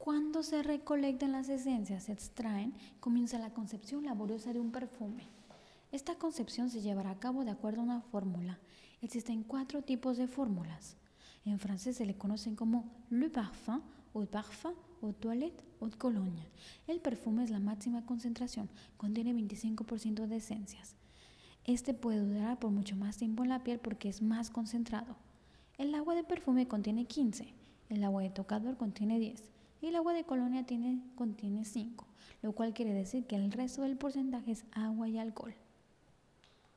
Cuando se recolectan las esencias, se extraen, comienza la concepción laboriosa de un perfume. Esta concepción se llevará a cabo de acuerdo a una fórmula. Existen 4 tipos de fórmulas. En francés se le conocen como le parfum, eau de parfum, eau de toilette, eau de cologne. El perfume es la máxima concentración, contiene 25% de esencias. Este puede durar por mucho más tiempo en la piel porque es más concentrado. El agua de perfume contiene 15, el agua de tocador contiene 10 y el agua de colonia contiene 5, lo cual quiere decir que el resto del porcentaje es agua y alcohol.